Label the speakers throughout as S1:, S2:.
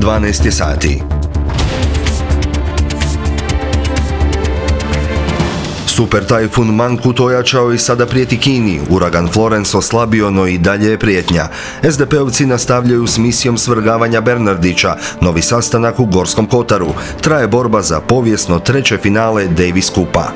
S1: 12 sati. Super tajfun Mangkhut ojačao i sada prijeti Kini. Uragan Florence oslabio, no i dalje je prijetnja. SDP-ovci nastavljaju s misijom svrgavanja Bernardića. Novi sastanak u Gorskom Kotaru. Traje borba za povijesno treće finale Davis Kupa.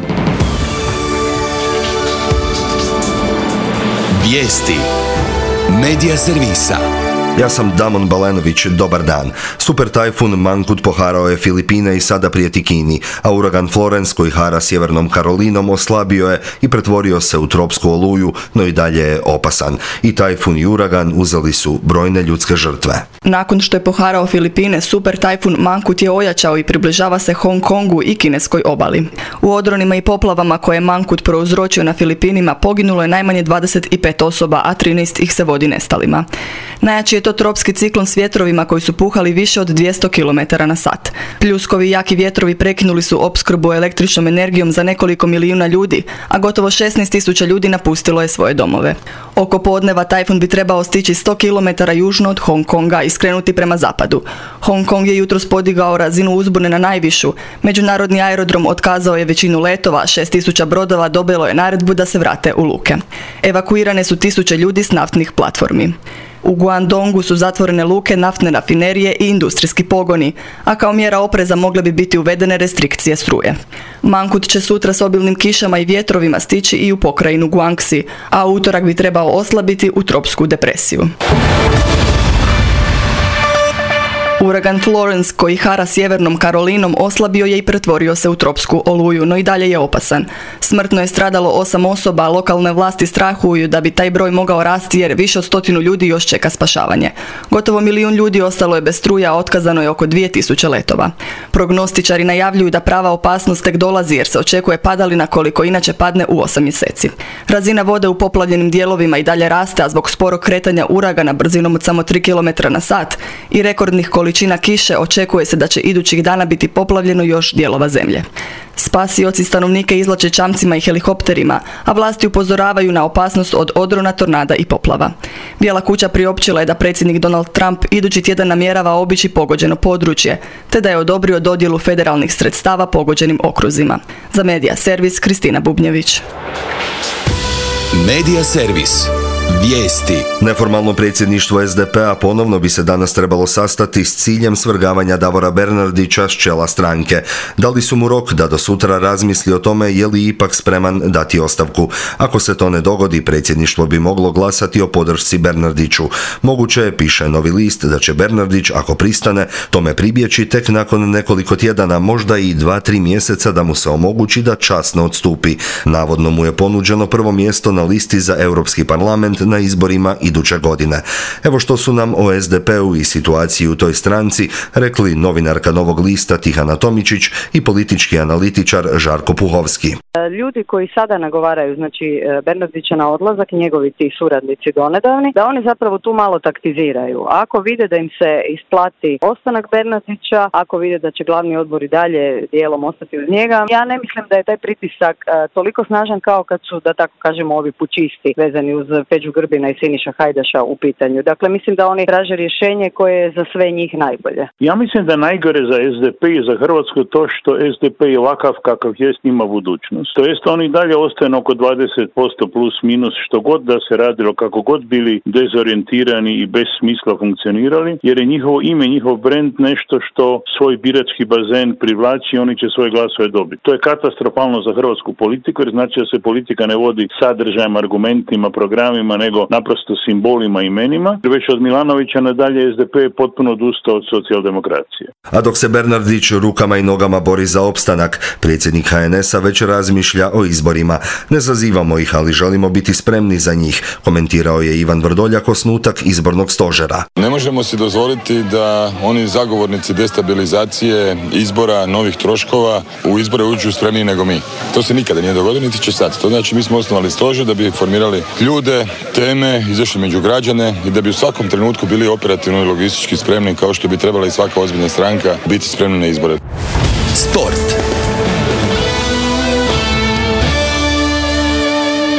S2: Vijesti Medija servisa.
S1: Ja sam Damon Balenović, dobar dan. Super tajfun Mangkhut poharao je Filipine i sada prijeti Kini, a uragan Florence koji hara sjevernom Karolinom oslabio je i pretvorio se u tropsku oluju, no i dalje je opasan. I tajfun i uragan uzeli su brojne ljudske žrtve.
S3: Nakon što je poharao Filipine, super tajfun Mangkhut je ojačao i približava se Hong Kongu i kineskoj obali. U odronima i poplavama koje je Mangkhut prouzročio na Filipinima poginulo je najmanje 25 osoba, a 13 ih se vodi nestalima. Najjači je to tropski ciklon s vjetrovima koji su puhali više od 200 km na sat. Pljuskovi i jaki vjetrovi prekinuli su opskrbu električnom energijom za nekoliko milijuna ljudi, a gotovo 16.000 ljudi napustilo je svoje domove. Oko podneva tajfun bi trebao stići 100 km južno od Hong Konga i skrenuti prema zapadu. Hong Kong je jutros podigao razinu uzbune na najvišu. Međunarodni aerodrom otkazao je većinu letova, 6.000 brodova dobilo je naredbu da se vrate u luke. Evakuirane su tisuće ljudi s naftnih platformi. U Guangdongu su zatvorene luke, naftne rafinerije i industrijski pogoni, a kao mjera opreza mogle bi biti uvedene restrikcije struje. Mangkhut će sutra s obilnim kišama i vjetrovima stići i u pokrajinu Guangxi, a utorak bi trebao oslabiti u tropsku depresiju. Uragan Florence koji hara sjevernom Karolinom oslabio je i pretvorio se u tropsku oluju, no i dalje je opasan. Smrtno je stradalo 8 osoba, a lokalne vlasti strahuju da bi taj broj mogao rasti jer više od 100 ljudi još čeka spašavanje. Gotovo 1 milijun ljudi ostalo je bez struje, a otkazano je oko 2000 letova. Prognostičari najavljuju da prava opasnost tek dolazi jer se očekuje padalina koliko inače padne u 8 mjeseci. Razina vode u poplavljenim dijelovima i dalje raste, a zbog sporog kretanja uragana brzinom od samo 3 km na sat i rekordnih količina kiše očekuje se da će idućih dana biti poplavljeno još dijelova zemlje. Spasioci stanovnike izvlače čamcima i helikopterima, a vlasti upozoravaju na opasnost od odrona, tornada i poplava. Bijela kuća priopćila je da predsjednik Donald Trump idući tjedan namjerava obići pogođeno područje, te da je odobrio dodjelu federalnih sredstava pogođenim okruzima. Za Medija servis Kristina Bubnjević.
S2: Medija servis. Vijesti.
S1: Neformalno predsjedništvo SDP-a ponovno bi se danas trebalo sastati s ciljem svrgavanja Davora Bernardića s čela stranke. Dali su mu rok da do sutra razmisli o tome je li ipak spreman dati ostavku. Ako se to ne dogodi, predsjedništvo bi moglo glasati o podršci Bernardiću. Moguće je, piše Novi list, da će Bernardić, ako pristane, tome pribjeći tek nakon nekoliko tjedana, možda i 2-3 mjeseca da mu se omogući da časno odstupi. Navodno mu je ponuđeno prvo mjesto na listi za Europski parlament na izborima iduće godine. Evo što su nam o SDP-u i situaciji u toj stranci rekli novinarka Novog lista Tihana Tomičić i politički analitičar Žarko Puhovski.
S4: Ljudi koji sada nagovaraju, znači Bernardića na odlazak, njegovi ti suradnici donedavni, da oni zapravo tu malo taktiziraju. Ako vide da im se isplati ostanak Bernardića, ako vide da će glavni odbor i dalje dijelom ostati uz njega, ja ne mislim da je taj pritisak toliko snažan kao kad su, da tako kažemo, ovi pučisti vezani uz Peđu Grbina i Siniša Hajdaša u pitanju. Dakle, mislim da oni traže rješenje koje je za sve njih najbolje.
S5: Ja mislim da najgore za SDP i za Hrvatsku to što SDP je ovakav kakav jest ima budućnost. To jest oni dalje ostaju oko 20% plus minus što god da se radilo, kako god bili dezorijentirani i bez smisla funkcionirali, jer je njihovo ime, njihov brand nešto što svoj birački bazen privlači i oni će svoje glasove dobiti. To je katastrofalno za hrvatsku politiku jer znači da se politika ne vodi sadržajem, argumentima, programima, nego naprosto simbolima i imenima. Već od Milanovića nadalje SDP je potpuno odustao od socijaldemokracije.
S1: A dok se Bernardić rukama i nogama bori za opstanak, predsjednik HNS-a već razmišlja o izborima. Ne zazivamo ih, ali želimo biti spremni za njih, komentirao je Ivan Vrdoljak osnutak izbornog stožera.
S6: Ne možemo si dozvoliti da oni zagovornici destabilizacije, izbora, novih troškova u izbore uđu spremniji nego mi. To se nikada nije dogodilo, niti će sad. To znači mi smo osnovali stožer da bi formirali ljude, teme, izašli među građane i da bi u svakom trenutku bili operativno i logistički spremni kao što bi trebala i svaka ozbiljna stranka biti spremna na izbore.
S2: Sport.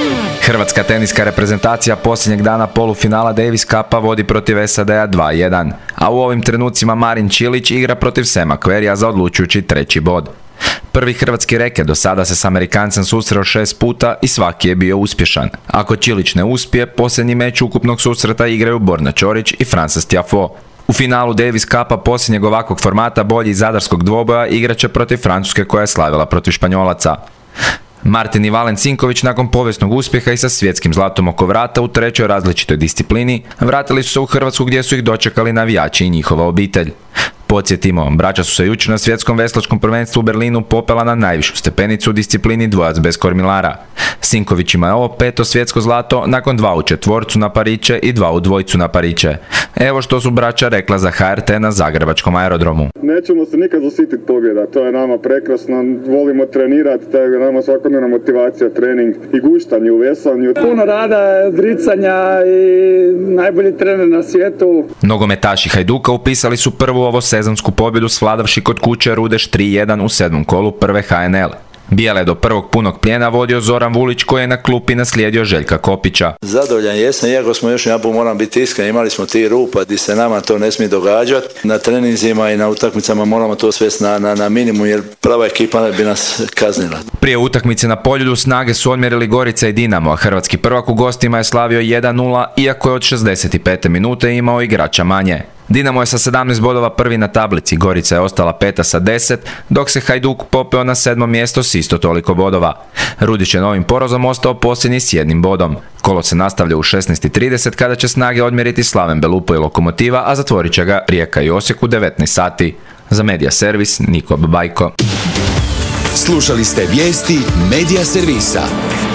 S7: Hrvatska teniska reprezentacija posljednjeg dana polufinala Davis Cupa vodi protiv SAD-a 2-1, a u ovim trenucima Marin Čilić igra protiv Sema Querrya za odlučujući 3. bod. Prvi hrvatski reket do sada se s Amerikancem susreo 6 puta i svaki je bio uspješan. Ako Čilić ne uspije, posljednji meč ukupnog susreta igraju Borna Ćorić i Frances Tiafoe. U finalu Davis Cupa posljednjeg ovakvog formata bolji iz zadarskog dvoboja igraće protiv Francuske koja je slavila protiv Španjolaca. Martin i Valen Cinković nakon povijesnog uspjeha i sa svjetskim zlatom oko vrata u trećoj različitoj disciplini vratili su se u Hrvatsku gdje su ih dočekali navijači i njihova obitelj. Podsjetimo, braća su se jučer na svjetskom veslačkom prvenstvu u Berlinu popela na najvišu stepenicu u disciplini dvojac bez kormilara. Sinkovićima je ovo 5. svjetsko zlato nakon 2 u četvorcu na pariće i 2 u dvojcu na pariće. Evo što su braća rekla za HRT na zagrebačkom aerodromu.
S8: Nećemo se nikad zasititi pobjeda, to je nama prekrasno, volimo trenirati, to je nama svakodnevna motivacija, trening i guštanje u veslanju. Puno rada, dricanja i najbolji trener na svijetu.
S7: Nogometaši Hajduka upisali su prvu ovo sezonsku pobjedu svladavši kod kuće Rudeš 3-1 u 7. kolu prve HNL. Bijele do prvog punog plijena vodio Zoran Vulić koji je na klupi naslijedio Željka Kopića.
S9: Zadovoljan jesam, iako smo još jedan put, moram biti iskren, imali smo ti rupa gdje se nama to ne smije događati. Na treninzima i na utakmicama moramo to svesti na minimum jer prava ekipa bi nas kaznila.
S7: Prije utakmice na Poljudu snage su odmjerili Gorica i Dinamo, a hrvatski prvak u gostima je slavio 1-0 iako je od 65. minute imao igrača manje. Dinamo je sa 17 bodova prvi na tablici, Gorica je ostala 5. sa 10, dok se Hajduk popeo na 7. mjesto s isto toliko bodova. Rudić je novim porazom ostao posljednji s 1 bodom. Kolo se nastavlja u 16:30 kada će snage odmjeriti Slaven Belupo i Lokomotiva, a zatvorit će ga Rijeka i Osijek u 19 sati. Za Medija Servis, Niko Babajko.
S2: Slušali ste vijesti Medija Servisa.